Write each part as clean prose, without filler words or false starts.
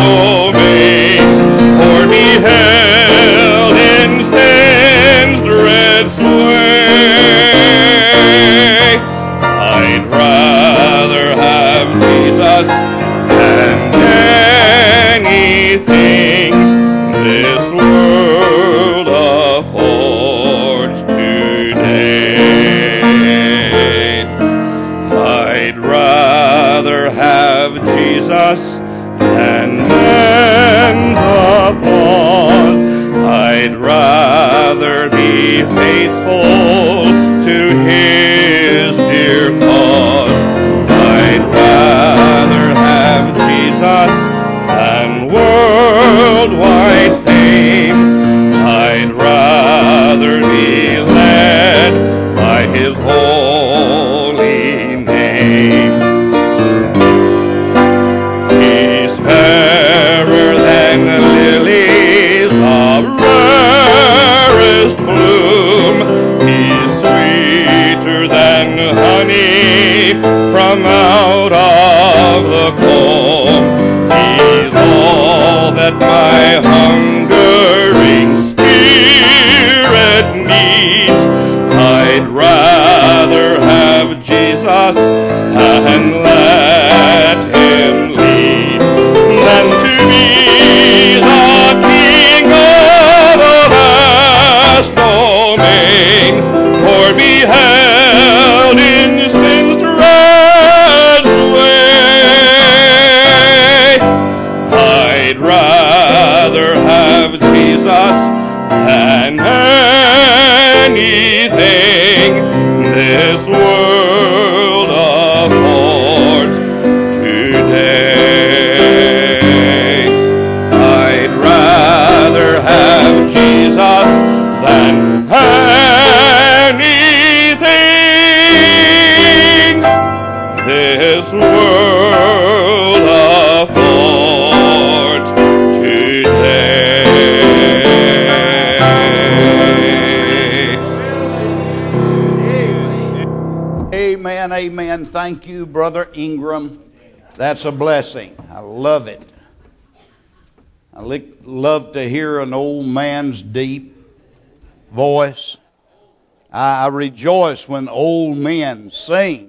domain, or beheld in sin's dread sway. I'd rather have Jesus than anything this world affords today. I'd rather have Jesus than man's applause. I'd rather be faithful to his dear cause. I'd rather have Jesus than worldwide fame. I'd rather be led by his holy name. He's fairer than lilies of rarest bloom. He's sweeter than honey from out of the comb. He's all that my hungering spirit needs. I'd rather have Jesus and let him lead than to be the king of a vast domain, or be held in sin's dread sway. I'd rather have Jesus than anything this world affords today. I'd rather have Jesus than anything this world affords today. Amen, amen. Thank you, Brother Ingram. That's a blessing. I love it. I love to hear an old man's deep voice. I rejoice when old men sing.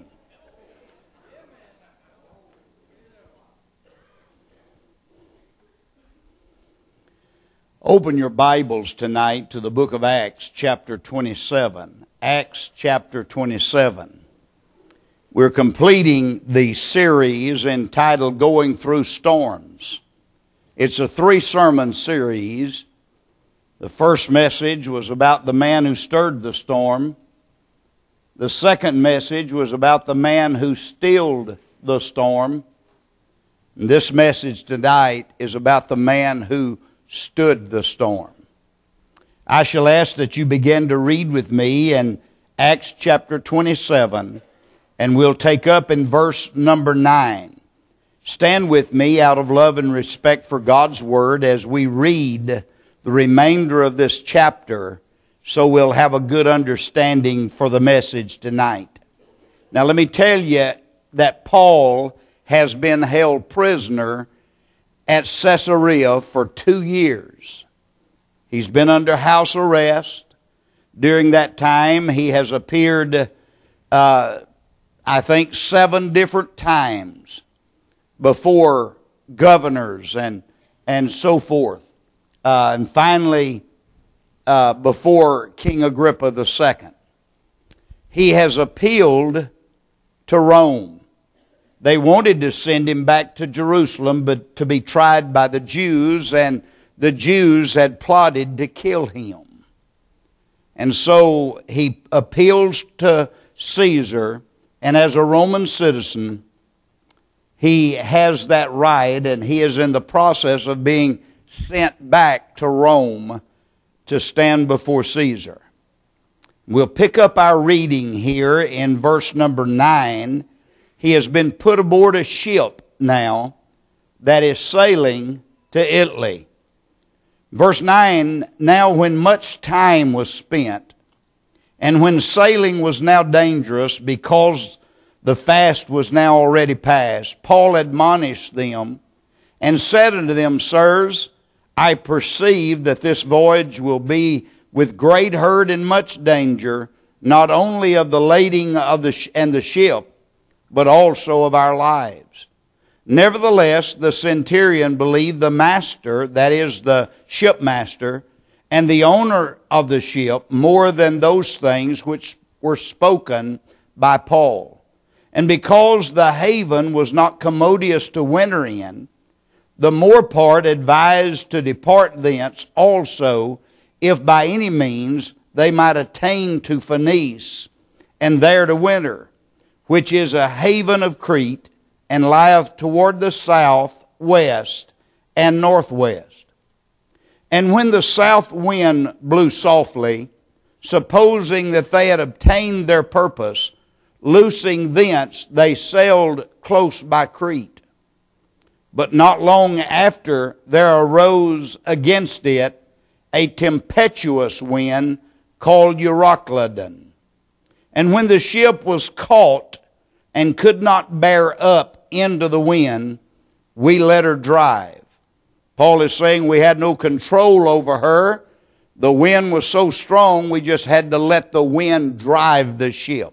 Open your Bibles tonight to the book of Acts, chapter 27. Acts, chapter 27. We're completing the series entitled Going Through Storms. It's a 3-sermon series. The first message was about the man who stirred the storm. The second message was about the man who stilled the storm. And this message tonight is about the man who stood the storm. I shall ask that you begin to read with me in Acts chapter 27, and we'll take up in verse number 9. Stand with me out of love and respect for God's Word as we read the remainder of this chapter, so we'll have a good understanding for the message tonight. Now let me tell you that Paul has been held prisoner at Caesarea for 2 years. He's been under house arrest. During that time, he has appeared, I think, 7 different times before governors and so forth. And finally, before King Agrippa II. He has appealed to Rome. They wanted to send him back to Jerusalem, but to be tried by the Jews, and the Jews had plotted to kill him. And so he appeals to Caesar, and as a Roman citizen, he has that right, and he is in the process of being sent back to Rome to stand before Caesar. We'll pick up our reading here in verse number 9. He has been put aboard a ship now that is sailing to Italy. Verse 9, now when much time was spent, and when sailing was now dangerous because the fast was now already past, Paul admonished them and said unto them, Sirs, I perceive that this voyage will be with great hurt and much danger, not only of the lading of the ship, but also of our lives. Nevertheless, the centurion believed the master, that is the shipmaster, and the owner of the ship more than those things which were spoken by Paul. And because the haven was not commodious to winter in, the more part advised to depart thence also, if by any means they might attain to Phoenice, and there to winter, which is a haven of Crete, and lieth toward the south, west, and northwest. And when the south wind blew softly, supposing that they had obtained their purpose, loosing thence they sailed close by Crete. But not long after there arose against it a tempestuous wind called Euroclydon. And when the ship was caught and could not bear up into the wind, we let her drive. Paul is saying we had no control over her. The wind was so strong we just had to let the wind drive the ship.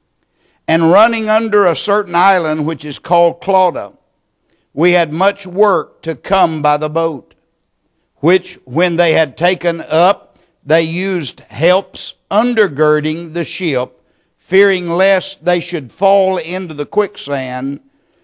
And running under a certain island which is called Clauda, we had much work to come by the boat, which when they had taken up, they used helps undergirding the ship, fearing lest they should fall into the quicksand,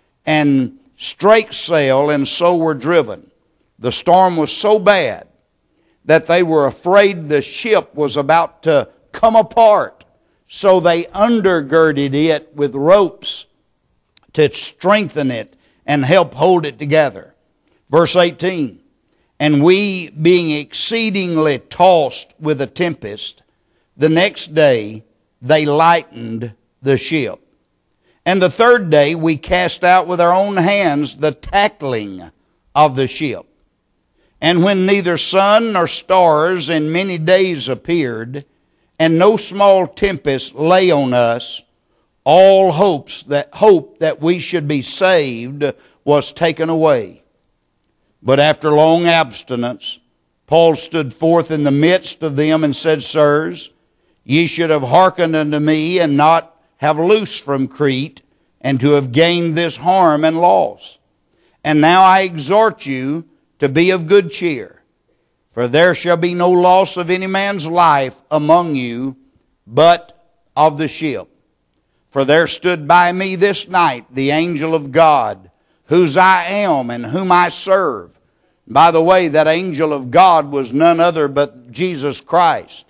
and strake sail, and so were driven. The storm was so bad that they were afraid the ship was about to come apart. So they undergirded it with ropes to strengthen it and help hold it together. Verse 18, and we, being exceedingly tossed with a tempest, the next day they lightened the ship. And the third day we cast out with our own hands the tackling of the ship. And when neither sun nor stars in many days appeared, and no small tempest lay on us, all hope that we should be saved was taken away. But after long abstinence, Paul stood forth in the midst of them and said, Sirs, ye should have hearkened unto me, and not have loosed from Crete, and to have gained this harm and loss. And now I exhort you to be of good cheer, for there shall be no loss of any man's life among you, but of the ship. For there stood by me this night the angel of God, whose I am and whom I serve. By the way, that angel of God was none other but Jesus Christ,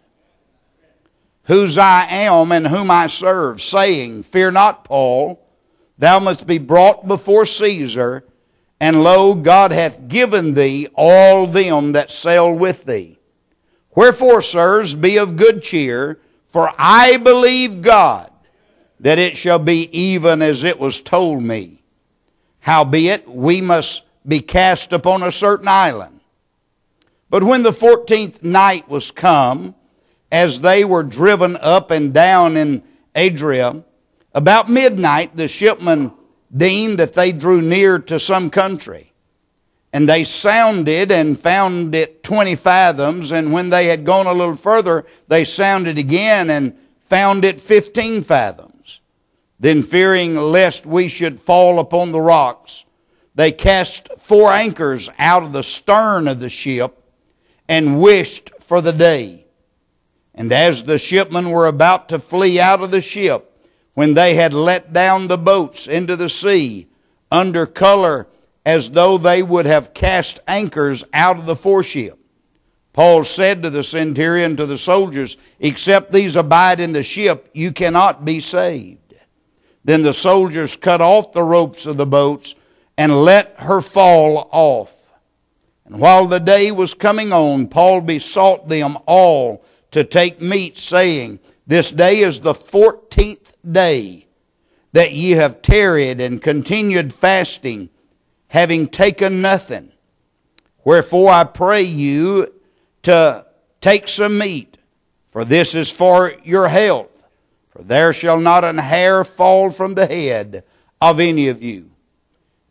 whose I am and whom I serve, saying, Fear not, Paul, thou must be brought before Caesar, and lo, God hath given thee all them that sail with thee. Wherefore, sirs, be of good cheer, for I believe God, that it shall be even as it was told me. Howbeit, we must be cast upon a certain island. But when the 14th night was come, as they were driven up and down in Adria, about midnight the shipmen deemed that they drew near to some country. And they sounded and found it 20 fathoms, and when they had gone a little further, they sounded again and found it 15 fathoms. Then fearing lest we should fall upon the rocks, they cast 4 anchors out of the stern of the ship, and wished for the day. And as the shipmen were about to flee out of the ship, when they had let down the boats into the sea, under color as though they would have cast anchors out of the foreship, Paul said to the centurion, to the soldiers, Except these abide in the ship, you cannot be saved. Then the soldiers cut off the ropes of the boats, and let her fall off. And while the day was coming on, Paul besought them all to take meat, saying, This day is the 14th day that ye have tarried and continued fasting, having taken nothing. Wherefore I pray you to take some meat, for this is for your health. For there shall not an hair fall from the head of any of you.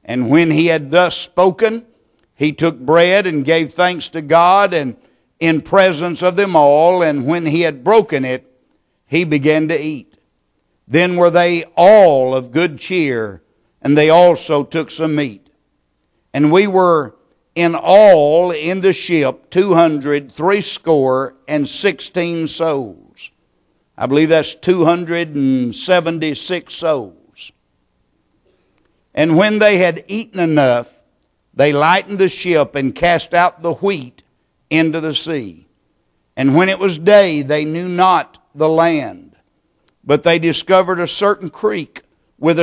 And when he had thus spoken, he took bread and gave thanks to God, and in presence of them all, and when he had broken it, he began to eat. Then were they all of good cheer, and they also took some meat. And we were in all in the ship 260 souls. I believe that's 276 souls. And when they had eaten enough, they lightened the ship and cast out the wheat into the sea. And when it was day, they knew not the land. But they discovered a certain creek with a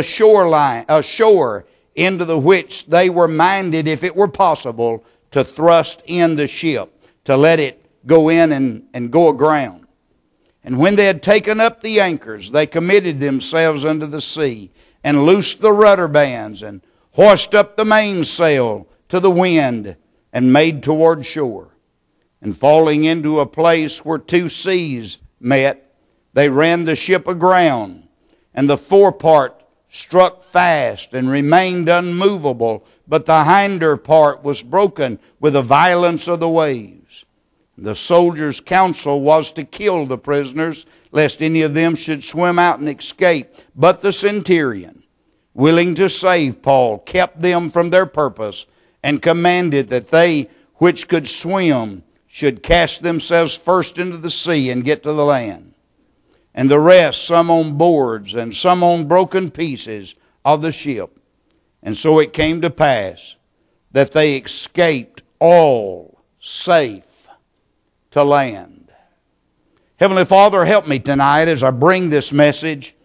shore into the which they were minded, if it were possible, to thrust in the ship, to let it go in and go aground. And when they had taken up the anchors, they committed themselves unto the sea, and loosed the rudder bands, and hoisted up the mainsail to the wind, and made toward shore. And falling into a place where two seas met, they ran the ship aground, and the forepart struck fast and remained unmovable, but the hinder part was broken with the violence of the waves. The soldiers' counsel was to kill the prisoners, lest any of them should swim out and escape. But the centurion, willing to save Paul, kept them from their purpose, and commanded that they which could swim should cast themselves first into the sea and get to the land. And the rest, some on boards and some on broken pieces of the ship. And so it came to pass that they escaped all safe to land. Heavenly Father, help me tonight as I bring this message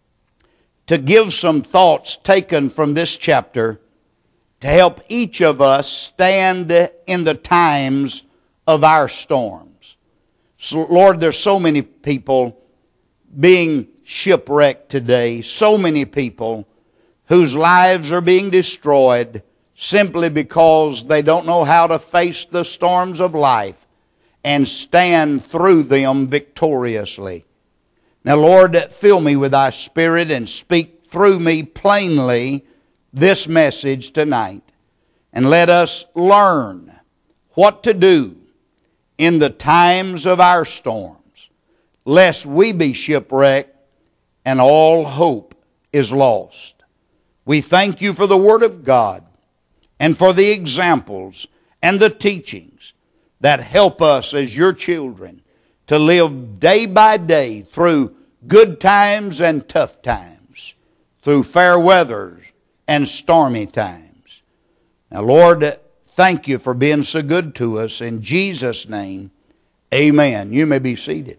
to give some thoughts taken from this chapter to help each of us stand in the times of our storms. So, Lord, there's so many people being shipwrecked today, so many people whose lives are being destroyed simply because they don't know how to face the storms of life and stand through them victoriously. Now, Lord, fill me with thy Spirit and speak through me plainly this message tonight. And let us learn what to do in the times of our storms, lest we be shipwrecked and all hope is lost. We thank you for the Word of God and for the examples and the teachings that help us as your children to live day by day through good times and tough times, through fair weathers and stormy times. Now, Lord, thank you for being so good to us. In Jesus' name, amen. You may be seated.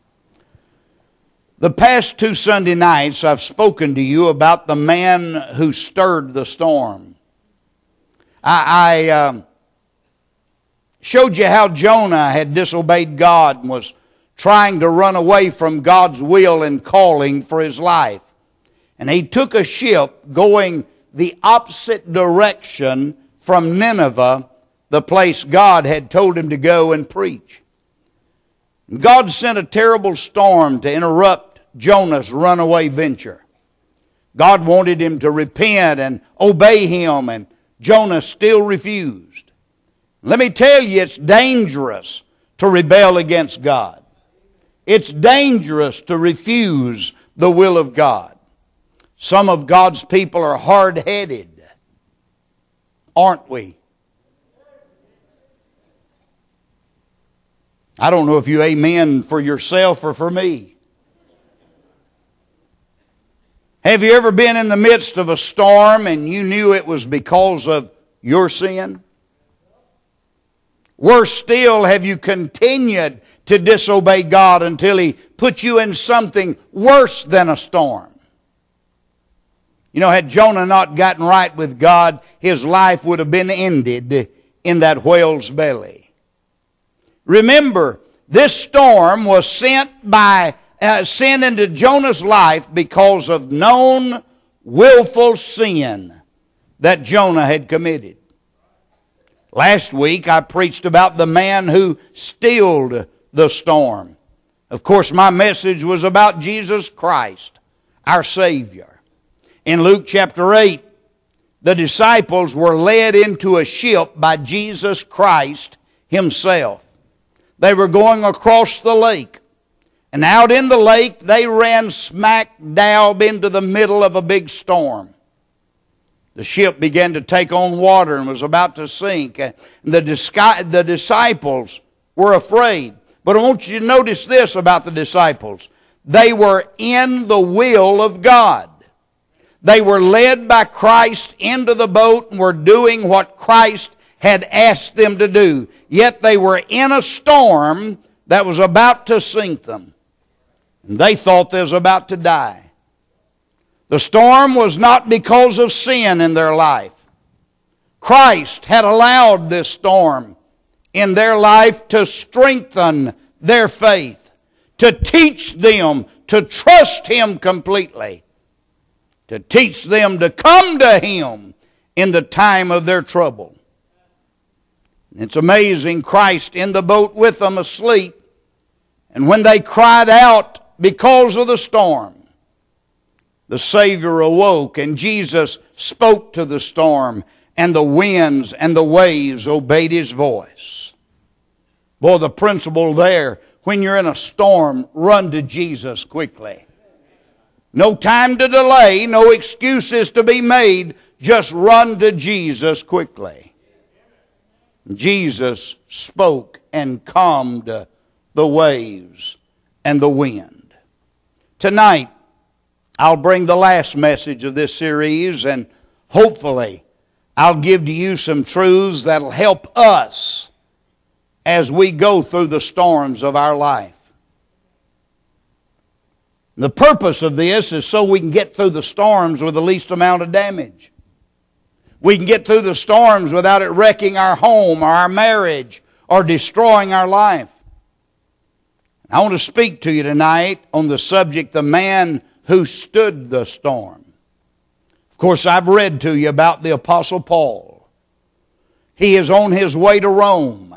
The past 2 Sunday nights, I've spoken to you about the man who stirred the storm. I showed you how Jonah had disobeyed God and was trying to run away from God's will and calling for his life. And he took a ship going the opposite direction from Nineveh, the place God had told him to go and preach. God sent a terrible storm to interrupt Jonah's runaway venture. God wanted him to repent and obey him, and Jonah still refused. Let me tell you, it's dangerous to rebel against God. It's dangerous to refuse the will of God. Some of God's people are hard-headed, aren't we? I don't know if you amen for yourself or for me. Have you ever been in the midst of a storm and you knew it was because of your sin? Worse still, have you continued to disobey God until He put you in something worse than a storm? You know, had Jonah not gotten right with God, his life would have been ended in that whale's belly. Remember, this storm was sent into Jonah's life because of known willful sin that Jonah had committed. Last week I preached about the man who stilled the storm. Of course, my message was about Jesus Christ, our Savior. In Luke chapter 8, the disciples were led into a ship by Jesus Christ Himself. They were going across the lake. And out in the lake, they ran smack dab into the middle of a big storm. The ship began to take on water and was about to sink. And the disciples were afraid. But I want you to notice this about the disciples. They were in the will of God. They were led by Christ into the boat and were doing what Christ had asked them to do. Yet they were in a storm that was about to sink them. And they thought they was about to die. The storm was not because of sin in their life. Christ had allowed this storm in their life to strengthen their faith, to teach them to trust Him completely, to teach them to come to Him in the time of their trouble. It's amazing, Christ in the boat with them asleep, and when they cried out because of the storm, the Savior awoke, and Jesus spoke to the storm, and the winds and the waves obeyed His voice. Boy, the principle there, when you're in a storm, run to Jesus quickly. No time to delay, no excuses to be made, just run to Jesus quickly. Jesus spoke and calmed the waves and the wind. Tonight, I'll bring the last message of this series, and hopefully I'll give to you some truths that'll help us as we go through the storms of our life. The purpose of this is so we can get through the storms with the least amount of damage. We can get through the storms without it wrecking our home or our marriage or destroying our life. I want to speak to you tonight on the subject, the man who stood the storm. Of course, I've read to you about the Apostle Paul. He is on his way to Rome.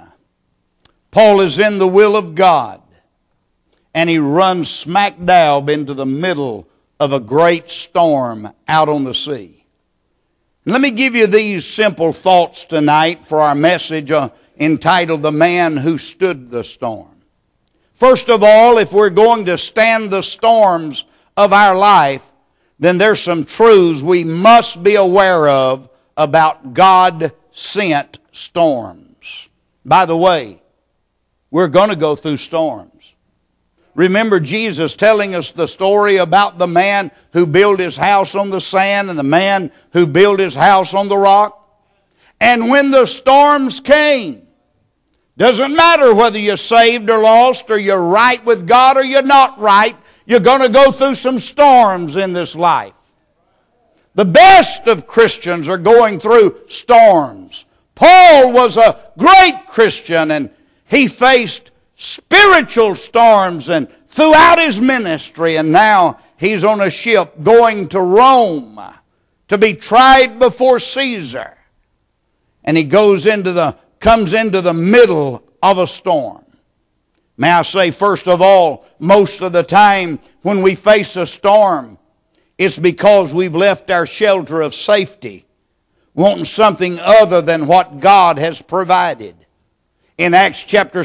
Paul is in the will of God, and he runs smack dab into the middle of a great storm out on the sea. Let me give you these simple thoughts tonight for our message entitled, The Man Who Stood the Storm. First of all, if we're going to stand the storms of our life, then there's some truths we must be aware of about God-sent storms. By the way, we're going to go through storms. Remember Jesus telling us the story about the man who built his house on the sand and the man who built his house on the rock? And when the storms came, doesn't matter whether you're saved or lost, or you're right with God or you're not right, you're going to go through some storms in this life. The best of Christians are going through storms. Paul was a great Christian, and he faced spiritual storms and throughout his ministry, and now he's on a ship going to Rome to be tried before Caesar. And he comes into the middle of a storm. May I say, first of all, most of the time when we face a storm, it's because we've left our shelter of safety, wanting something other than what God has provided. In Acts chapter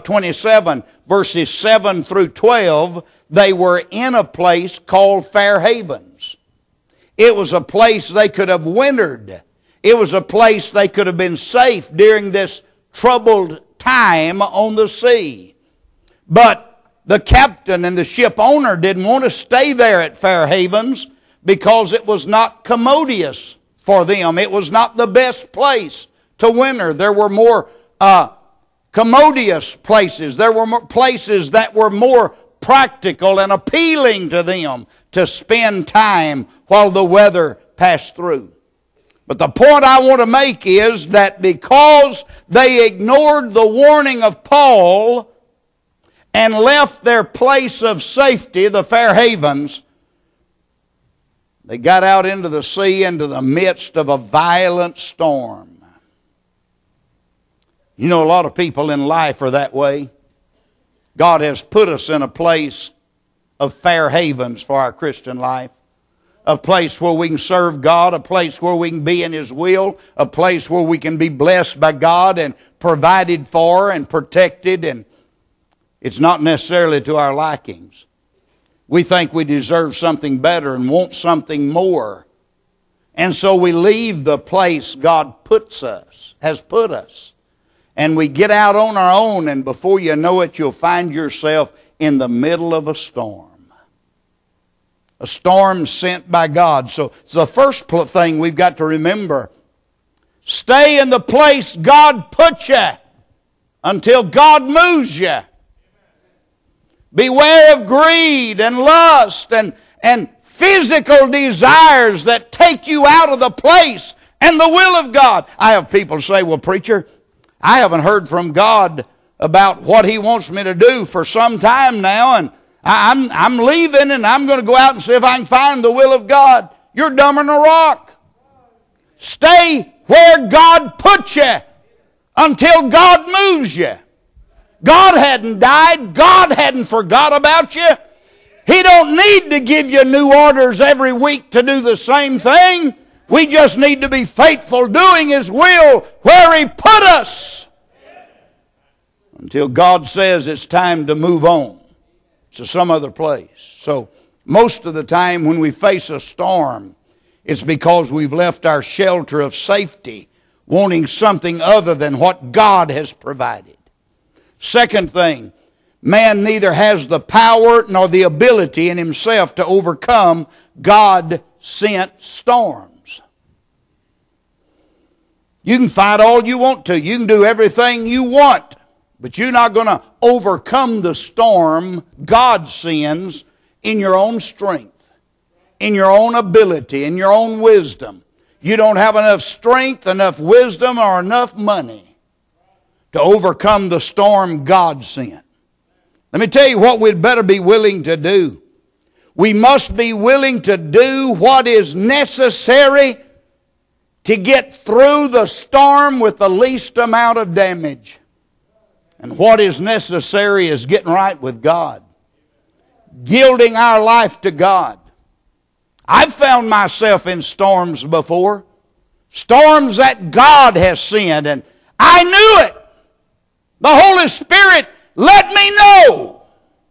27, verses 7 through 12, they were in a place called Fair Havens. It was a place they could have wintered. It was a place they could have been safe during this troubled time on the sea. But the captain and the ship owner didn't want to stay there at Fair Havens because it was not commodious for them. It was not the best place to winter. There were more commodious places. There were more places that were more practical and appealing to them to spend time while the weather passed through. But the point I want to make is that because they ignored the warning of Paul and left their place of safety, the Fair Havens, they got out into the sea, into the midst of a violent storm. You know, a lot of people in life are that way. God has put us in a place of fair havens for our Christian life. a place where we can serve God, a place where we can be in His will, a place where we can be blessed by God and provided for and protected, and it's not necessarily to our likings. We think we deserve something better and want something more. And so we leave the place God has put us. And we get out on our own, and before you know it, you'll find yourself in the middle of a storm. A storm sent by God. So it's the first thing we've got to remember. Stay in the place God put you until God moves you. Beware of greed and lust and physical desires that take you out of the place and the will of God. I have people say, well, preacher, I haven't heard from God about what He wants me to do for some time now, and I'm leaving and I'm going to go out and see if I can find the will of God. You're dumber than a rock. Stay where God put you until God moves you. God hadn't died. God hadn't forgot about you. He don't need to give you new orders every week to do the same thing. We just need to be faithful doing His will where He put us until God says it's time to move on to some other place. So most of the time when we face a storm, it's because we've left our shelter of safety, wanting something other than what God has provided. Second thing, man neither has the power nor the ability in himself to overcome God-sent storms. You can fight all you want to. You can do everything you want. But you're not going to overcome the storm God sends in your own strength, in your own ability, in your own wisdom. You don't have enough strength, enough wisdom, or enough money to overcome the storm God sent. Let me tell you what we'd better be willing to do. We must be willing to do what is necessary to get through the storm with the least amount of damage. And what is necessary is getting right with God. Yielding our life to God. I've found myself in storms before. Storms that God has sent, and I knew it. The Holy Spirit let me know.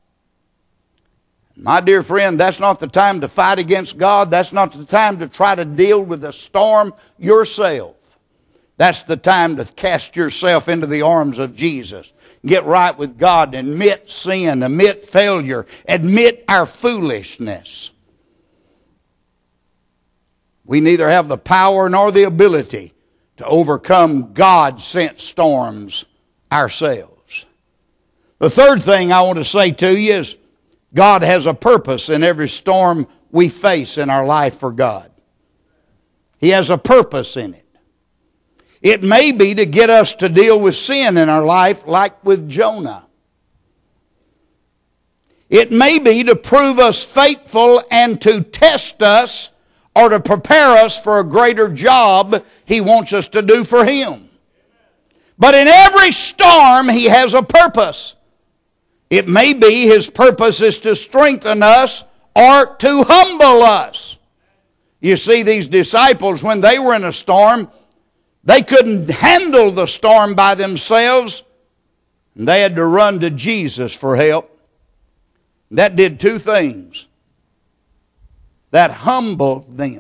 My dear friend, that's not the time to fight against God. That's not the time to try to deal with the storm yourself. That's the time to cast yourself into the arms of Jesus. Get right with God, admit sin, admit failure, admit our foolishness. We neither have the power nor the ability to overcome God-sent storms ourselves. The third thing I want to say to you is God has a purpose in every storm we face in our life for God. He has a purpose in it. It may be to get us to deal with sin in our life like with Jonah. It may be to prove us faithful and to test us or to prepare us for a greater job He wants us to do for Him. But in every storm He has a purpose. It may be His purpose is to strengthen us or to humble us. You see, these disciples, when they were in a storm, they couldn't handle the storm by themselves. And they had to run to Jesus for help. That did two things. That humbled them.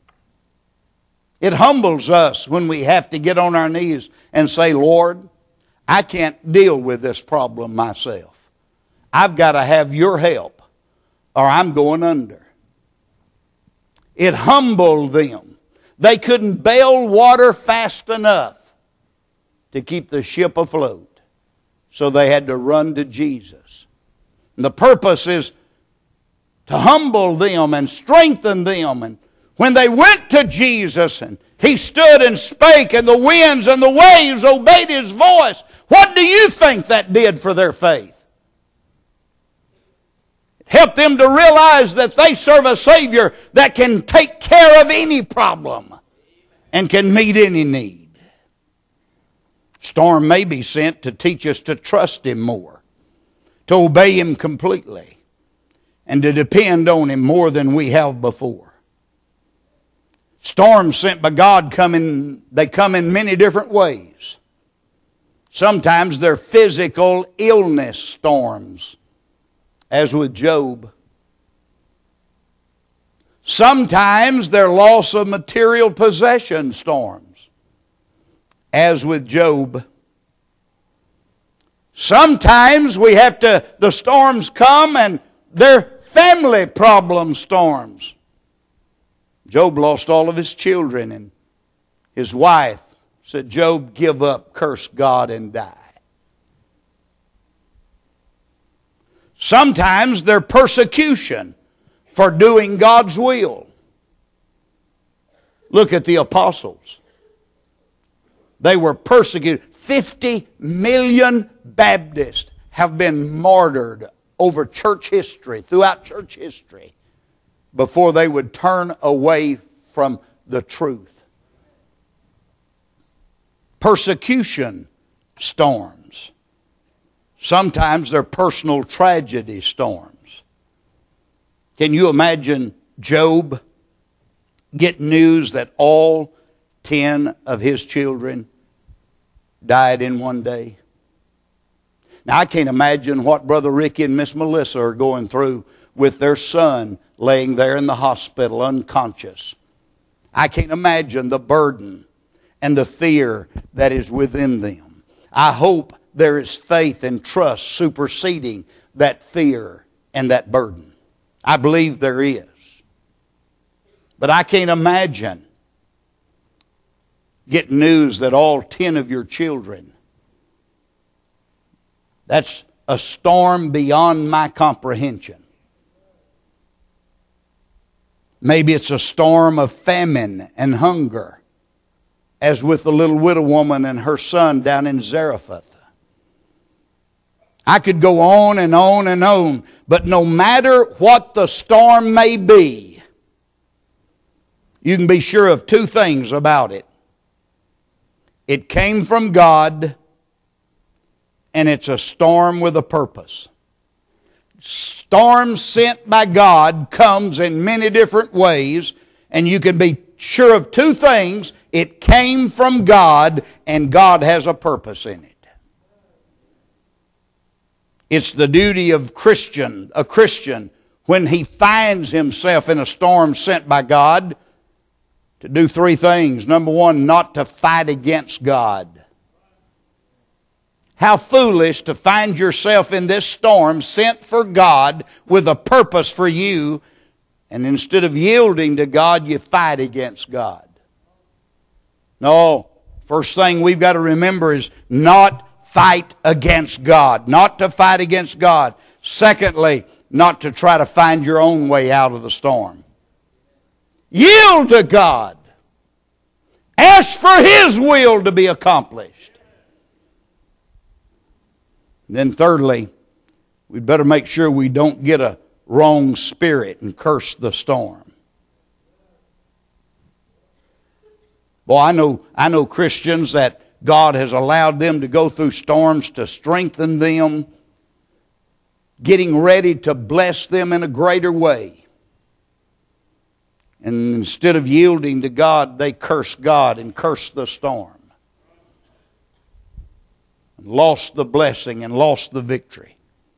It humbles us when we have to get on our knees and say, Lord, I can't deal with this problem myself. I've got to have your help or I'm going under. It humbled them. They couldn't bail water fast enough to keep the ship afloat. So they had to run to Jesus. And the purpose is to humble them and strengthen them. And when they went to Jesus and He stood and spake and the winds and the waves obeyed His voice, what do you think that did for their faith? Help them to realize that they serve a Savior that can take care of any problem and can meet any need. Storm may be sent to teach us to trust Him more, to obey Him completely, and to depend on Him more than we have before. Storms sent by God come in many different ways. Sometimes they're physical illness storms, as with Job. Sometimes they're loss of material possession storms, as with Job. Sometimes the storms come and they're family problem storms. Job lost all of his children, and his wife said, Job, give up, curse God, and die. Sometimes they're persecution for doing God's will. Look at the apostles. They were persecuted. 50 million Baptists have been martyred over church history, throughout church history, before they would turn away from the truth. Persecution storms. Sometimes they're personal tragedy storms. Can you imagine Job get news that all 10 of his children died in one day? Now, I can't imagine what Brother Ricky and Miss Melissa are going through with their son laying there in the hospital unconscious. I can't imagine the burden and the fear that is within them. I hope there is faith and trust superseding that fear and that burden. I believe there is. But I can't imagine getting news that all 10 of your children, that's a storm beyond my comprehension. Maybe it's a storm of famine and hunger, as with the little widow woman and her son down in Zarephath. I could go on and on and on, but no matter what the storm may be, you can be sure of two things about it. It came from God, and it's a storm with a purpose. Storm sent by God comes in many different ways, and you can be sure of two things. It came from God, and God has a purpose in it. It's the duty of a Christian, when he finds himself in a storm sent by God, to do three things. Number one, not to fight against God. How foolish to find yourself in this storm sent for God with a purpose for you, and instead of yielding to God, you fight against God. No, first thing we've got to remember is not fight against God. Not to fight against God. Secondly, not to try to find your own way out of the storm. Yield to God. Ask for His will to be accomplished. And then thirdly, we'd better make sure we don't get a wrong spirit and curse the storm. Boy, I know Christians that God has allowed them to go through storms to strengthen them, getting ready to bless them in a greater way. And instead of yielding to God, they curse God and curse the storm. And lost the blessing and lost the victory.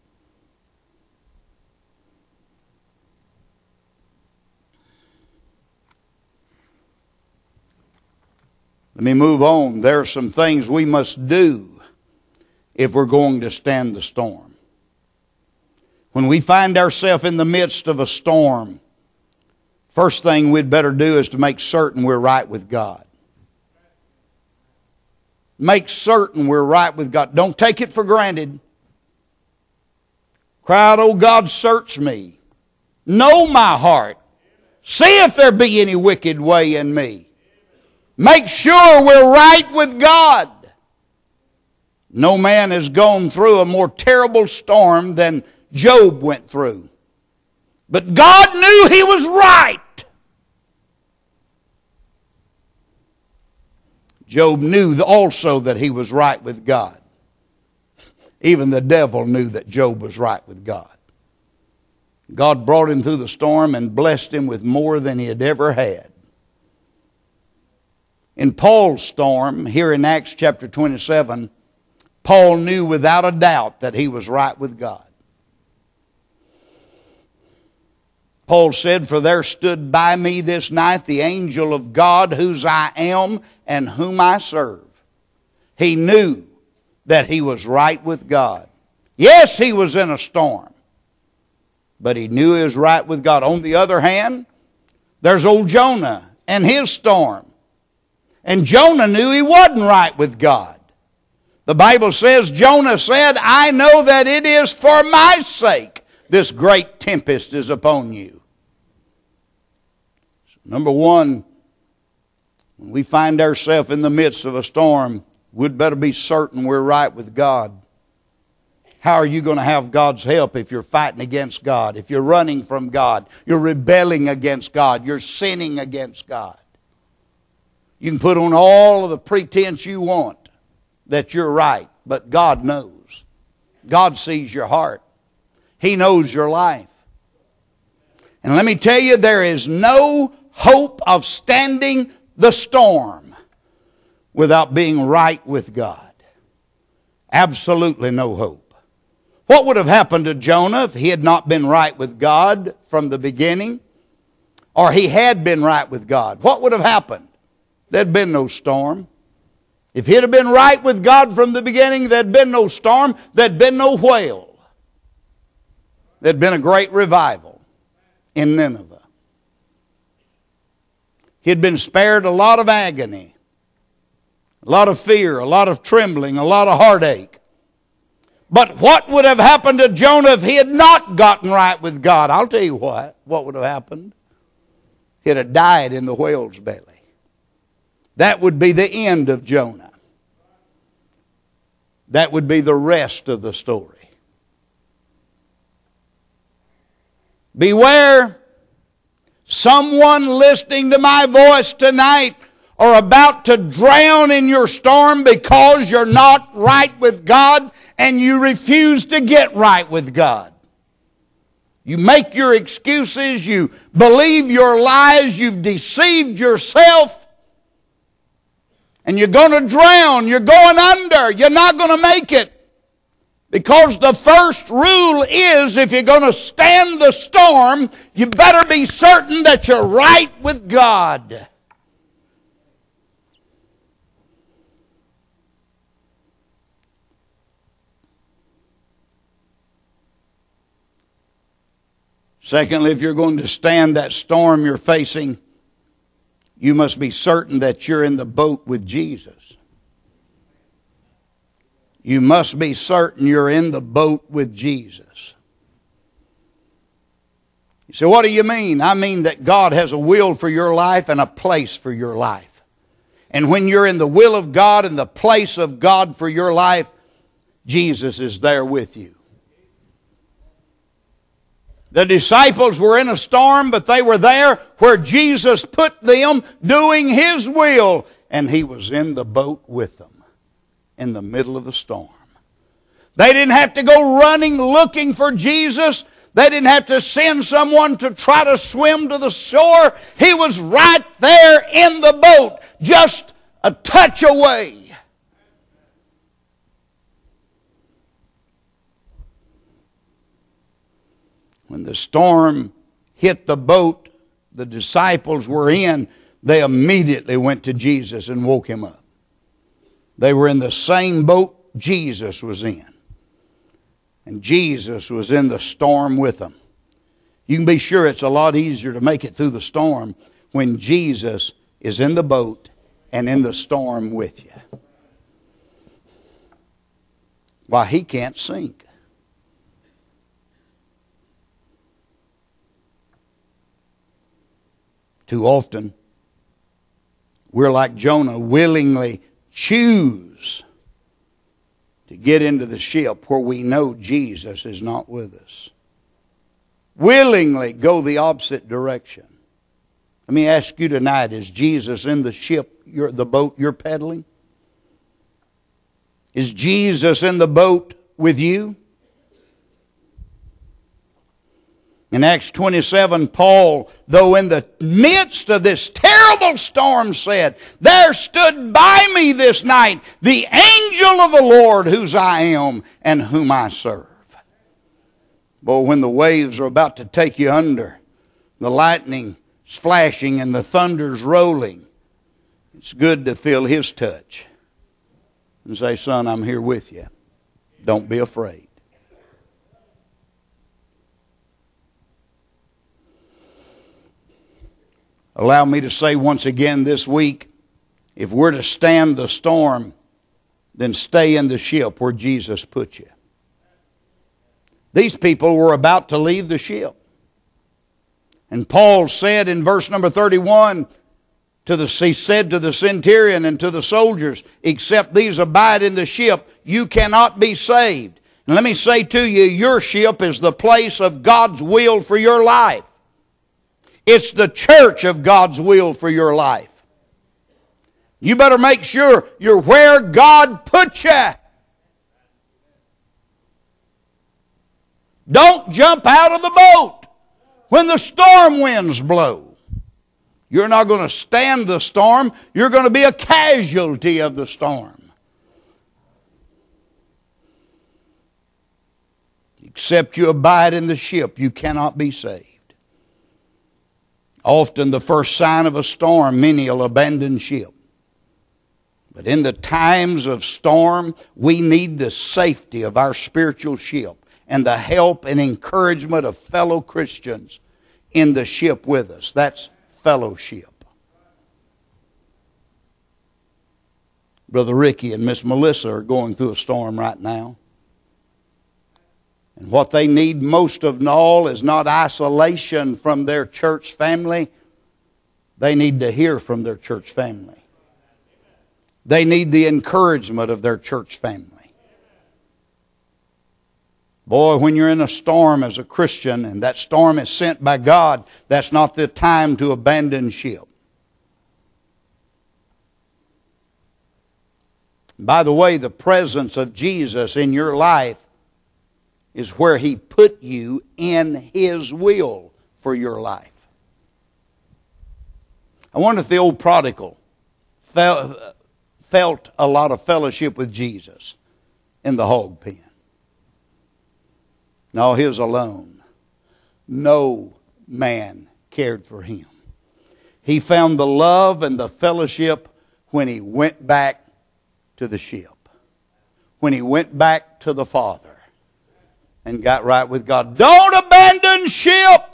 Let me move on. There are some things we must do if we're going to stand the storm. When we find ourselves in the midst of a storm, first thing we'd better do is to make certain we're right with God. Make certain we're right with God. Don't take it for granted. Cry out, "Oh God, search me. Know my heart. See if there be any wicked way in me." Make sure we're right with God. No man has gone through a more terrible storm than Job went through. But God knew he was right. Job knew also that he was right with God. Even the devil knew that Job was right with God. God brought him through the storm and blessed him with more than he had ever had. In Paul's storm, here in Acts chapter 27, Paul knew without a doubt that he was right with God. Paul said, "For there stood by me this night the angel of God, whose I am and whom I serve." He knew that he was right with God. Yes, he was in a storm, but he knew he was right with God. On the other hand, there's old Jonah and his storm. And Jonah knew he wasn't right with God. The Bible says, Jonah said, "I know that it is for my sake this great tempest is upon you." So, number one, when we find ourselves in the midst of a storm, we'd better be certain we're right with God. How are you going to have God's help if you're fighting against God, if you're running from God, you're rebelling against God, you're sinning against God? You can put on all of the pretense you want that you're right, but God knows. God sees your heart. He knows your life. And let me tell you, there is no hope of standing the storm without being right with God. Absolutely no hope. What would have happened to Jonah if he had not been right with God from the beginning? Or he had been right with God? What would have happened? There'd been no storm. If he'd have been right with God from the beginning, there'd been no storm, there'd been no whale. There'd been a great revival in Nineveh. He'd been spared a lot of agony, a lot of fear, a lot of trembling, a lot of heartache. But what would have happened to Jonah if he had not gotten right with God? I'll tell you what would have happened. He'd have died in the whale's belly. That would be the end of Jonah. That would be the rest of the story. Beware, someone listening to my voice tonight are about to drown in your storm because you're not right with God and you refuse to get right with God. You make your excuses, you believe your lies, you've deceived yourself. And you're going to drown. You're going under. You're not going to make it. Because the first rule is, if you're going to stand the storm, you better be certain that you're right with God. Secondly, if you're going to stand that storm you're facing, you must be certain that you're in the boat with Jesus. You must be certain you're in the boat with Jesus. You say, what do you mean? I mean that God has a will for your life and a place for your life. And when you're in the will of God and the place of God for your life, Jesus is there with you. The disciples were in a storm, but they were there where Jesus put them doing His will. And He was in the boat with them in the middle of the storm. They didn't have to go running looking for Jesus. They didn't have to send someone to try to swim to the shore. He was right there in the boat, just a touch away. When the storm hit the boat the disciples were in, they immediately went to Jesus and woke Him up. They were in the same boat Jesus was in. And Jesus was in the storm with them. You can be sure it's a lot easier to make it through the storm when Jesus is in the boat and in the storm with you. Why, He can't sink. Too often, we're like Jonah, willingly choose to get into the ship where we know Jesus is not with us. Willingly go the opposite direction. Let me ask you tonight, is Jesus in the ship, the boat you're paddling? Is Jesus in the boat with you? In Acts 27, Paul, though in the midst of this terrible storm, said, "There stood by me this night the angel of the Lord, whose I am and whom I serve." Boy, when the waves are about to take you under, the lightning is flashing and the thunder's rolling, it's good to feel His touch and say, "Son, I'm here with you. Don't be afraid." Allow me to say once again this week, if we're to stand the storm, then stay in the ship where Jesus put you. These people were about to leave the ship. And Paul said in verse number 31, he said to the centurion and to the soldiers, "Except these abide in the ship, you cannot be saved." And let me say to you, your ship is the place of God's will for your life. It's the church of God's will for your life. You better make sure you're where God put you. Don't jump out of the boat when the storm winds blow. You're not going to stand the storm. You're going to be a casualty of the storm. Except you abide in the ship, you cannot be saved. Often the first sign of a storm, many will abandon ship. But in the times of storm, we need the safety of our spiritual ship and the help and encouragement of fellow Christians in the ship with us. That's fellowship. Brother Ricky and Miss Melissa are going through a storm right now. And what they need most of all is not isolation from their church family. They need to hear from their church family. They need the encouragement of their church family. Boy, when you're in a storm as a Christian and that storm is sent by God, that's not the time to abandon ship. By the way, the presence of Jesus in your life is where He put you in His will for your life. I wonder if the old prodigal felt a lot of fellowship with Jesus in the hog pen. No, he was alone. No man cared for him. He found the love and the fellowship when he went back to the ship, when he went back to the Father and got right with God. Don't abandon ship.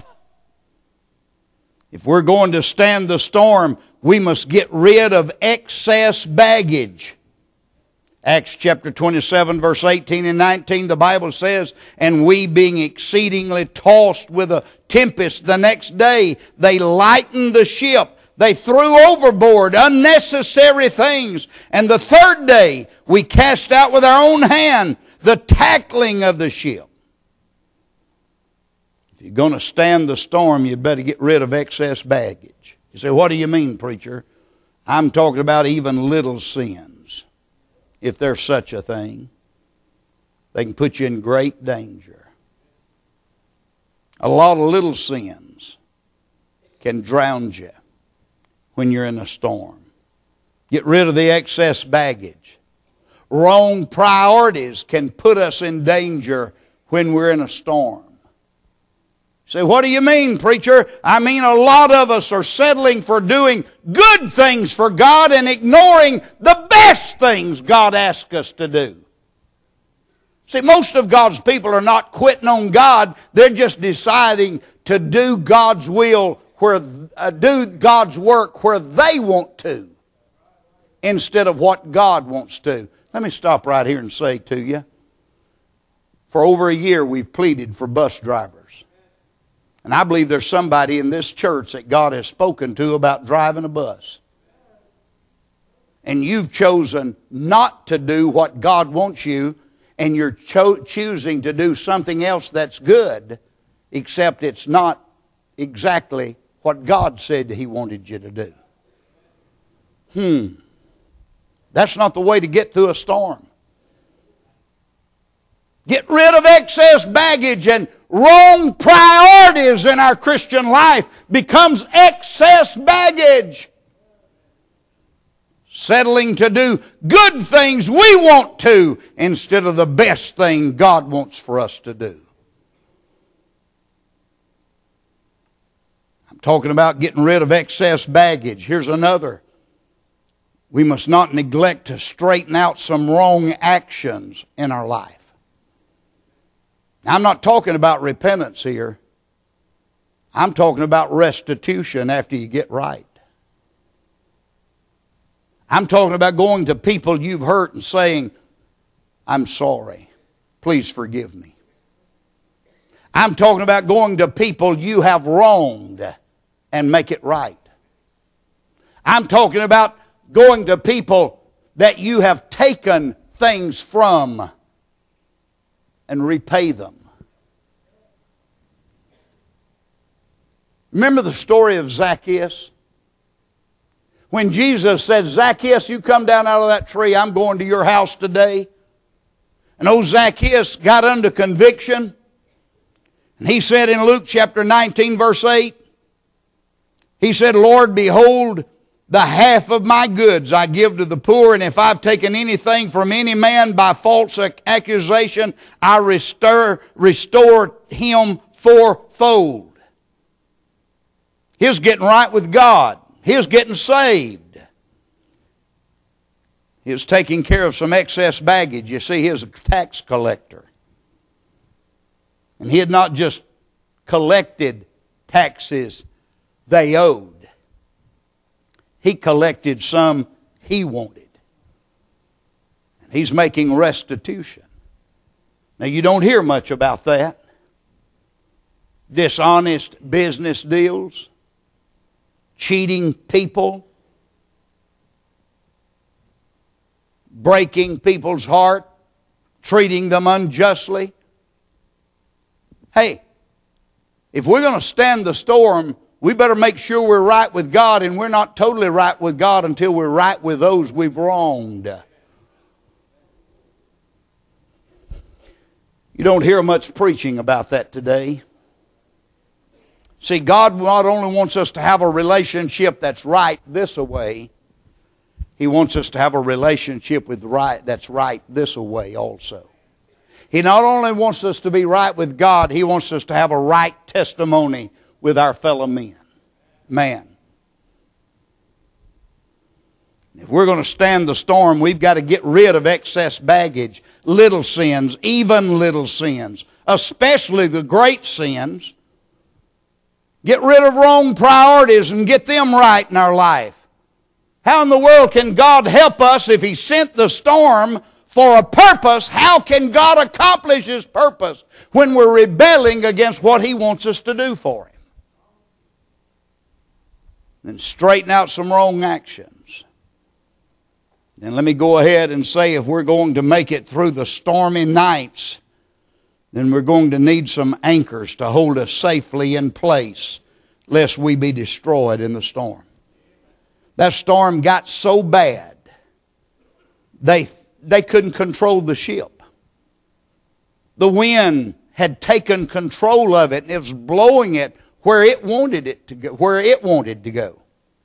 If we're going to stand the storm, we must get rid of excess baggage. Acts chapter 27, verse 18 and 19, the Bible says, "And we being exceedingly tossed with a tempest the next day, they lightened the ship. They threw overboard unnecessary things. And the third day we cast out with our own hand the tackling of the ship." If you're going to stand the storm, you'd better get rid of excess baggage. You say, "What do you mean, preacher?" I'm talking about even little sins. If there's such a thing, they can put you in great danger. A lot of little sins can drown you when you're in a storm. Get rid of the excess baggage. Wrong priorities can put us in danger when we're in a storm. Say, "What do you mean, preacher?" I mean, a lot of us are settling for doing good things for God and ignoring the best things God asks us to do. See, most of God's people are not quitting on God. They're just deciding to do God's will, do God's work where they want to, instead of what God wants to. Let me stop right here and say to you, for over a year we've pleaded for bus drivers. And I believe there's somebody in this church that God has spoken to about driving a bus. And you've chosen not to do what God wants you, and you're choosing to do something else that's good, except it's not exactly what God said He wanted you to do. That's not the way to get through a storm. Get rid of excess baggage and wrong priorities in our Christian life becomes excess baggage. Settling to do good things we want to instead of the best thing God wants for us to do. I'm talking about getting rid of excess baggage. Here's another. We must not neglect to straighten out some wrong actions in our life. Now, I'm not talking about repentance here. I'm talking about restitution after you get right. I'm talking about going to people you've hurt and saying, I'm sorry. Please forgive me. I'm talking about going to people you have wronged and make it right. I'm talking about going to people that you have taken things from and repay them. Remember the story of Zacchaeus? When Jesus said, Zacchaeus, you come down out of that tree, I'm going to your house today. And old Zacchaeus got under conviction. And he said in Luke chapter 19 verse 8, he said, Lord, behold, the half of my goods I give to the poor, and if I've taken anything from any man by false accusation, I restore him fourfold. He's getting right with God. He's getting saved. He's taking care of some excess baggage. You see, he was a tax collector. And he had not just collected taxes they owed. He collected some he wanted. And he's making restitution. Now, you don't hear much about that. Dishonest business deals. Cheating people. Breaking people's heart. Treating them unjustly. Hey, if we're going to stand the storm, we better make sure we're right with God, and we're not totally right with God until we're right with those we've wronged. You don't hear much preaching about that today. See, God not only wants us to have a relationship that's right this way, He wants us to have a relationship that's right this way also. He not only wants us to be right with God, He wants us to have a right testimony with our fellow man. If we're going to stand the storm, we've got to get rid of excess baggage, little sins, even little sins, especially the great sins. Get rid of wrong priorities and get them right in our life. How in the world can God help us if He sent the storm for a purpose? How can God accomplish His purpose when we're rebelling against what He wants us to do for Him? And straighten out some wrong actions. And let me go ahead and say, if we're going to make it through the stormy nights, then we're going to need some anchors to hold us safely in place, lest we be destroyed in the storm. That storm got so bad, they couldn't control the ship. The wind had taken control of it, and it was blowing it where it wanted to go.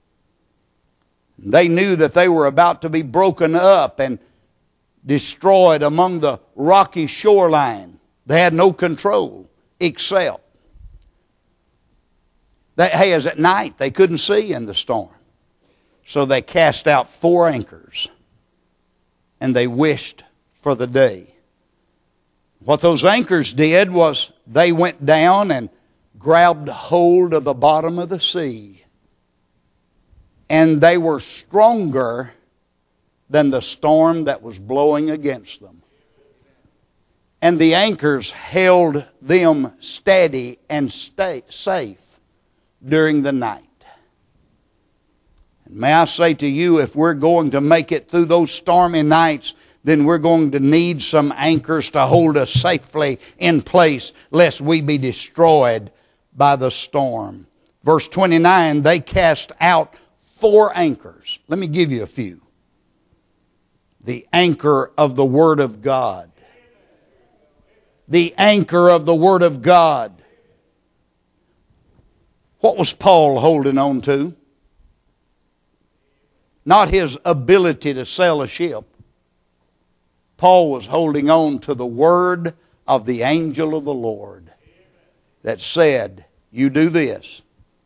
They knew that they were about to be broken up and destroyed among the rocky shoreline. They had no control except that, hey, as at night they couldn't see in the storm. So they cast out 4 anchors and they wished for the day. What those anchors did was they went down and grabbed hold of the bottom of the sea. And they were stronger than the storm that was blowing against them. And the anchors held them steady and safe during the night. And may I say to you, if we're going to make it through those stormy nights, then we're going to need some anchors to hold us safely in place, lest we be destroyed by the storm. Verse 29, they cast out 4 anchors. Let me give you a few. The anchor of the Word of God. the anchor of the Word of God. What was Paul holding on to? Not his ability to sail a ship. Paul was holding on to the word of the angel of the Lord that said, you do this,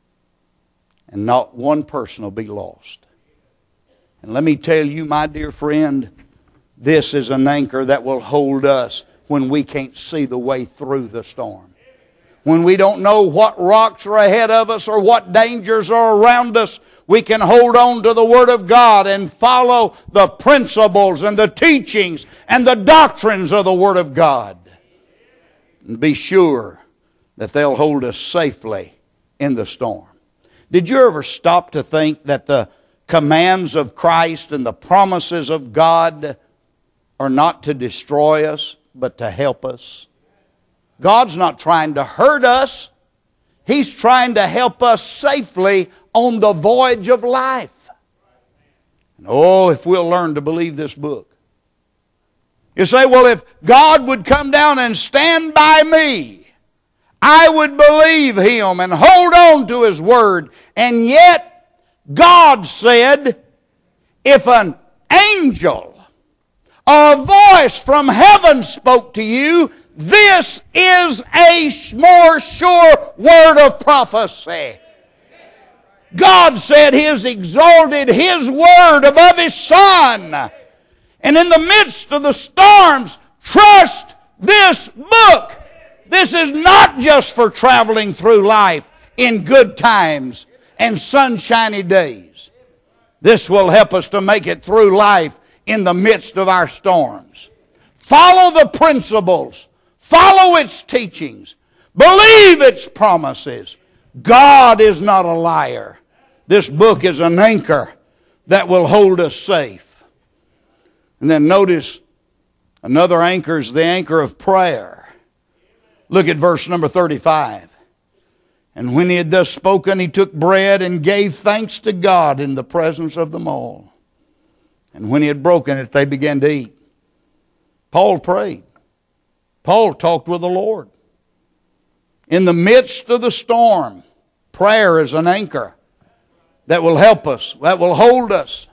and not one person will be lost. And let me tell you, my dear friend, this is an anchor that will hold us when we can't see the way through the storm. When we don't know what rocks are ahead of us or what dangers are around us, we can hold on to the Word of God and follow the principles and the teachings and the doctrines of the Word of God. And be sure that they'll hold us safely in the storm. Did you ever stop to think that the commands of Christ and the promises of God are not to destroy us, but to help us? God's not trying to hurt us. He's trying to help us safely on the voyage of life. And oh, if we'll learn to believe this book. You say, well, if God would come down and stand by me, I would believe Him and hold on to His Word. And yet, God said, if an angel or a voice from heaven spoke to you, this is a more sure word of prophecy. God said He has exalted His Word above His Son. And in the midst of the storms, trust this book. This is not just for traveling through life in good times and sunshiny days. This will help us to make it through life in the midst of our storms. Follow the principles. Follow its teachings. Believe its promises. God is not a liar. This book is an anchor that will hold us safe. And then notice another anchor is the anchor of prayer. Look at verse number 35. And when he had thus spoken, he took bread and gave thanks to God in the presence of them all. And when he had broken it, they began to eat. Paul prayed. Paul talked with the Lord. In the midst of the storm, prayer is an anchor that will help us, that will hold us.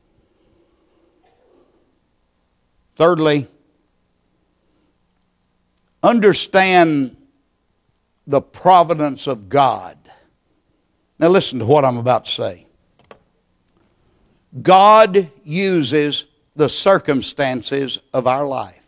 Thirdly, understand the providence of God. Now listen to what I'm about to say. God uses the circumstances of our life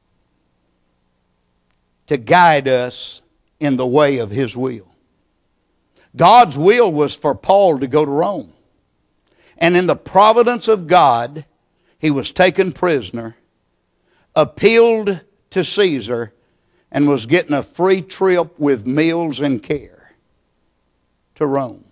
to guide us in the way of His will. God's will was for Paul to go to Rome. And in the providence of God, he was taken prisoner, appealed to Caesar, and was getting a free trip with meals and care to Rome.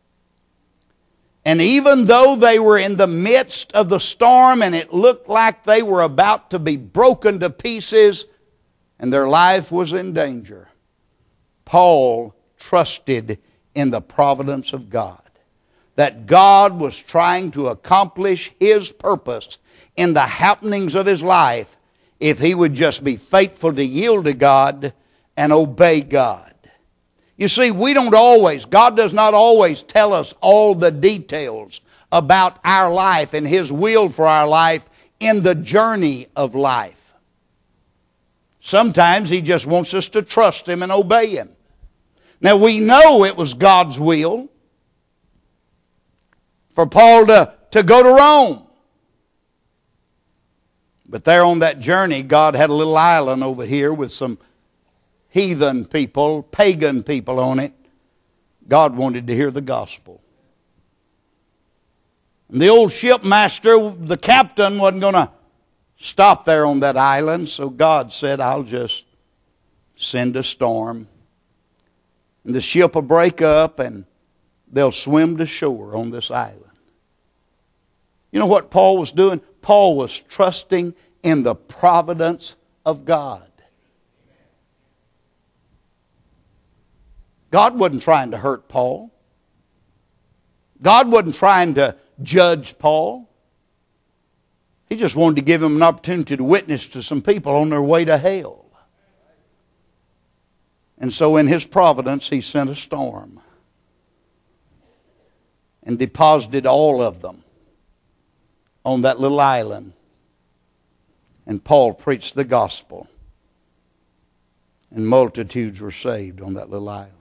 And even though they were in the midst of the storm and it looked like they were about to be broken to pieces and their life was in danger, Paul trusted in the providence of God. That God was trying to accomplish His purpose in the happenings of his life if he would just be faithful to yield to God and obey God. You see, God does not always tell us all the details about our life and His will for our life in the journey of life. Sometimes He just wants us to trust Him and obey Him. Now we know it was God's will for Paul to go to Rome. But there on that journey, God had a little island over here with some heathen people, pagan people on it. God wanted to hear the gospel. And the old shipmaster, the captain, wasn't going to stop there on that island, so God said, I'll just send a storm. And the ship will break up and they'll swim to shore on this island. You know what Paul was doing? Paul was trusting in the providence of God. God wasn't trying to hurt Paul. God wasn't trying to judge Paul. He just wanted to give him an opportunity to witness to some people on their way to hell. And so in His providence, He sent a storm and deposited all of them on that little island. And Paul preached the gospel. And multitudes were saved on that little island.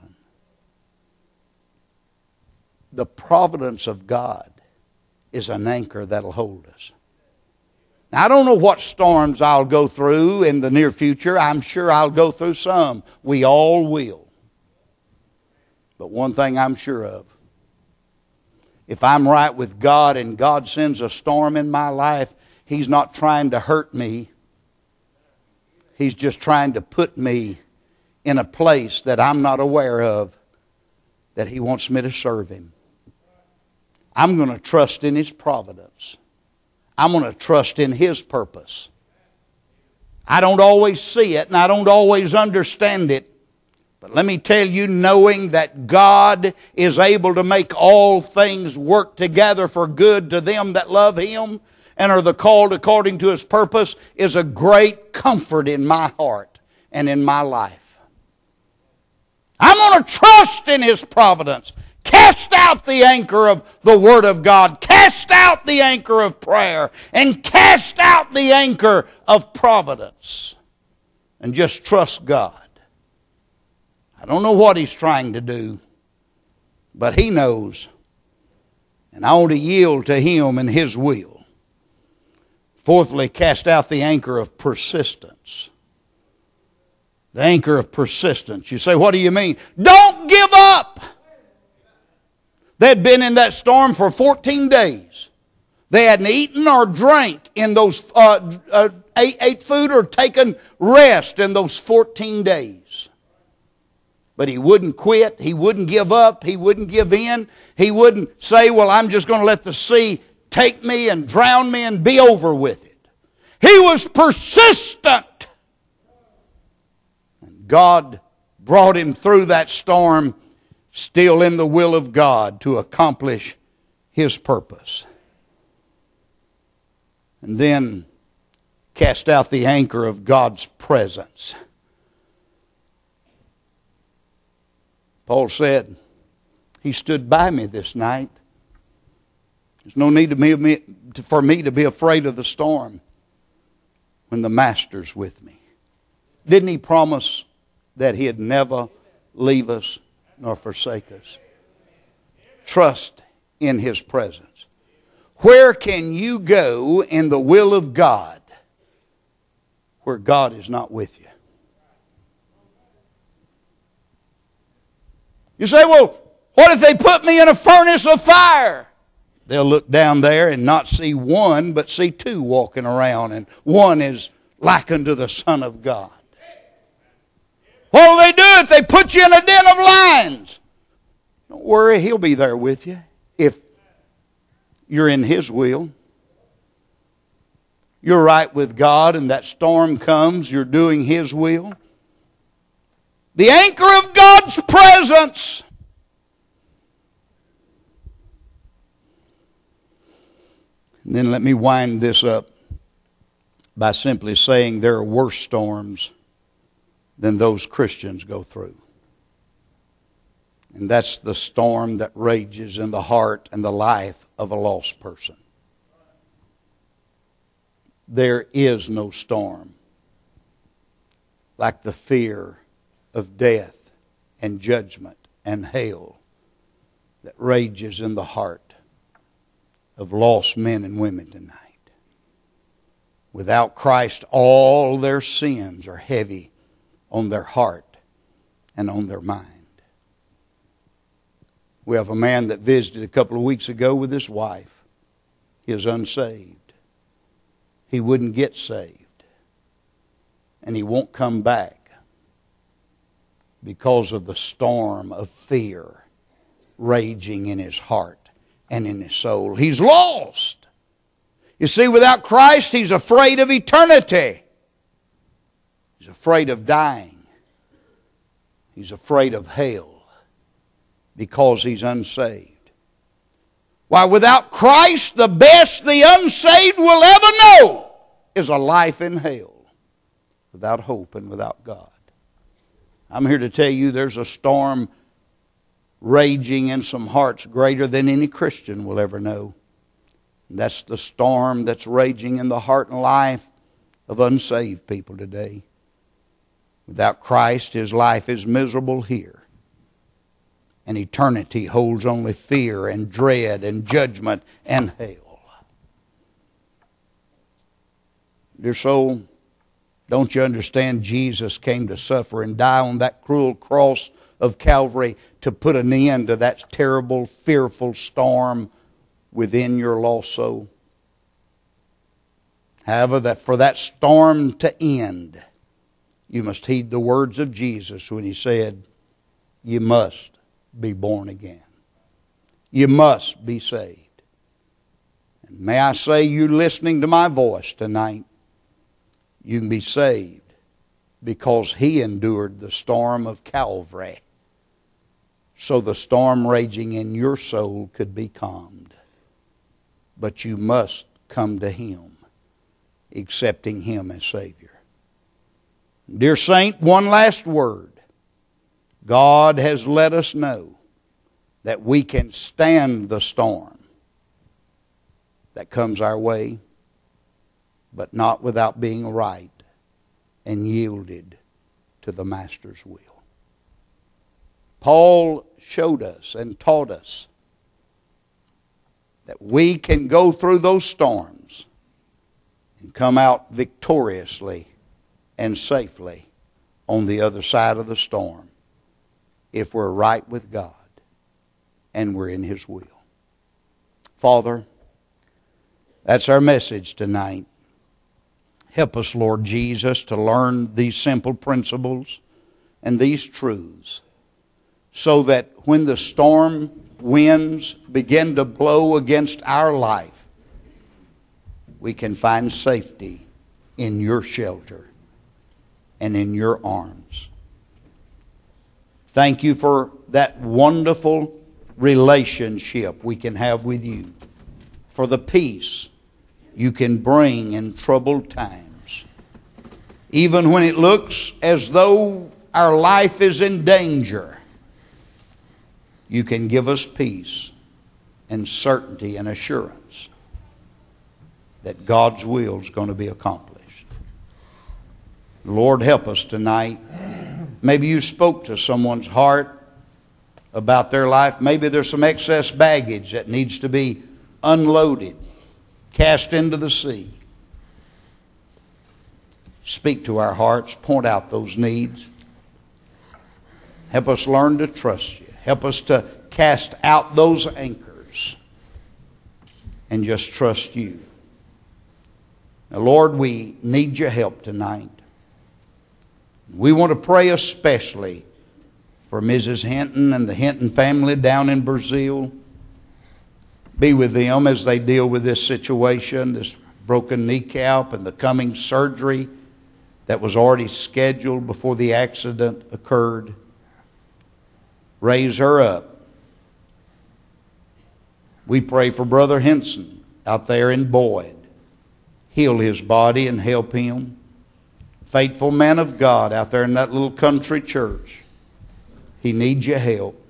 The providence of God is an anchor that'll hold us. Now, I don't know what storms I'll go through in the near future. I'm sure I'll go through some. We all will. But one thing I'm sure of, if I'm right with God and God sends a storm in my life, He's not trying to hurt me. He's just trying to put me in a place that I'm not aware of, that He wants me to serve Him. I'm going to trust in His providence. I'm going to trust in His purpose. I don't always see it and I don't always understand it. But let me tell you, knowing that God is able to make all things work together for good to them that love Him and are the called according to His purpose is a great comfort in my heart and in my life. I'm going to trust in His providence. Cast out the anchor of the Word of God. Cast out the anchor of prayer. And cast out the anchor of providence. And just trust God. I don't know what He's trying to do, but He knows. And I want to yield to Him and His will. Fourthly, cast out the anchor of persistence. The anchor of persistence. You say, what do you mean? Don't give up! They'd been in that storm for 14 days. They hadn't eaten or drank in those, ate food or taken rest in those 14 days. But he wouldn't quit. He wouldn't give up. He wouldn't give in. He wouldn't say, well, I'm just going to let the sea take me and drown me and be over with it. He was persistent. And God brought him through that storm, still in the will of God to accomplish His purpose. And then cast out the anchor of God's presence. Paul said, He stood by me this night. There's no need for me to be afraid of the storm when the Master's with me. Didn't He promise that He'd never leave us nor forsake us? Trust in His presence. Where can you go in the will of God where God is not with you? You say, well, what if they put me in a furnace of fire? They'll look down there and not see one, but see two walking around, and one is like unto the Son of God. What will they do if they put you in a den of lions? Don't worry, He'll be there with you if you're in His will. You're right with God and that storm comes, you're doing His will. The anchor of God's presence. And then let me wind this up by simply saying there are worse storms than those Christians go through. And that's the storm that rages in the heart and the life of a lost person. There is no storm like the fear of death and judgment and hell that rages in the heart of lost men and women tonight. Without Christ, all their sins are heavy on their heart and on their mind. We have a man that visited a couple of weeks ago with his wife. He is unsaved. He wouldn't get saved. And he won't come back because of the storm of fear raging in his heart and in his soul. He's lost. You see, without Christ, he's afraid of eternity. He's afraid of dying. He's afraid of hell because he's unsaved. Why, without Christ, the best the unsaved will ever know is a life in hell without hope and without God. I'm here to tell you there's a storm raging in some hearts greater than any Christian will ever know. And that's the storm that's raging in the heart and life of unsaved people today. Without Christ, his life is miserable here. And eternity holds only fear and dread and judgment and hell. Dear soul, don't you understand Jesus came to suffer and die on that cruel cross of Calvary to put an end to that terrible, fearful storm within your lost soul? However, that for that storm to end, you must heed the words of Jesus when he said, you must be born again. You must be saved. And may I say, you listening to my voice tonight, you can be saved because he endured the storm of Calvary, so the storm raging in your soul could be calmed. But you must come to him, accepting him as Savior. Dear saint, one last word. God has let us know that we can stand the storm that comes our way, but not without being right and yielded to the Master's will. Paul showed us and taught us that we can go through those storms and come out victoriously and safely on the other side of the storm if we're right with God and we're in his will. Father, that's our message tonight. Help us, Lord Jesus, to learn these simple principles and these truths so that when the storm winds begin to blow against our life, we can find safety in your shelter and in your arms. Thank you for that wonderful relationship we can have with you, for the peace you can bring in troubled times. Even when it looks as though our life is in danger, you can give us peace and certainty and assurance that God's will is going to be accomplished. Lord, help us tonight. Maybe you spoke to someone's heart about their life. Maybe there's some excess baggage that needs to be unloaded, cast into the sea. Speak to our hearts. Point out those needs. Help us learn to trust you. Help us to cast out those anchors and just trust you. Now, Lord, we need your help tonight. We want to pray especially for Mrs. Hinton and the Hinton family down in Brazil. Be with them as they deal with this situation, this broken kneecap and the coming surgery that was already scheduled before the accident occurred. Raise her up. We pray for Brother Henson out there in Boyd. Heal his body and help him. Faithful man of God out there in that little country church. He needs your help.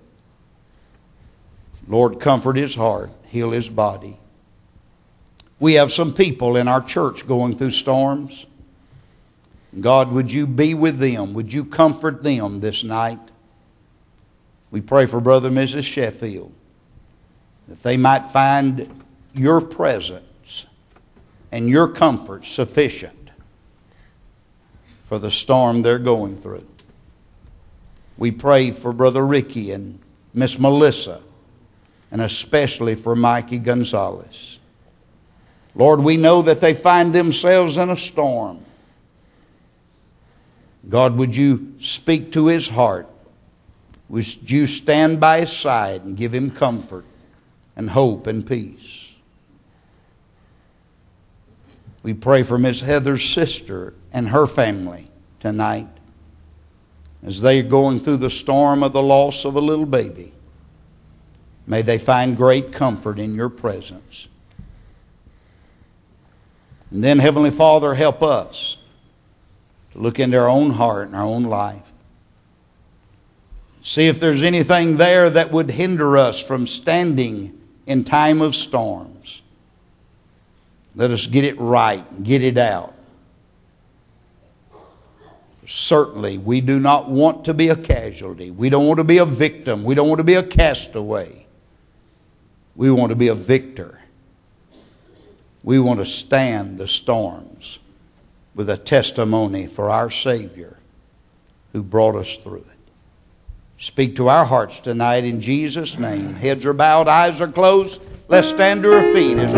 Lord, comfort his heart. Heal his body. We have some people in our church going through storms. God, would you be with them? Would you comfort them this night? We pray for Brother and Mrs. Sheffield, that they might find your presence and your comfort sufficient for the storm they're going through. We pray for Brother Ricky and Miss Melissa, and especially for Mikey Gonzalez. Lord, we know that they find themselves in a storm. God, would you speak to his heart? Would you stand by his side and give him comfort and hope and peace? We pray for Miss Heather's sister and her family tonight as they are going through the storm of the loss of a little baby. May they find great comfort in your presence. And then, Heavenly Father, help us to look into our own heart and our own life. See if there's anything there that would hinder us from standing in time of storms. Let us get it right and get it out. Certainly, we do not want to be a casualty. We don't want to be a victim. We don't want to be a castaway. We want to be a victor. We want to stand the storms with a testimony for our Savior who brought us through it. Speak to our hearts tonight in Jesus' name. Heads are bowed, eyes are closed. Let's stand to our feet as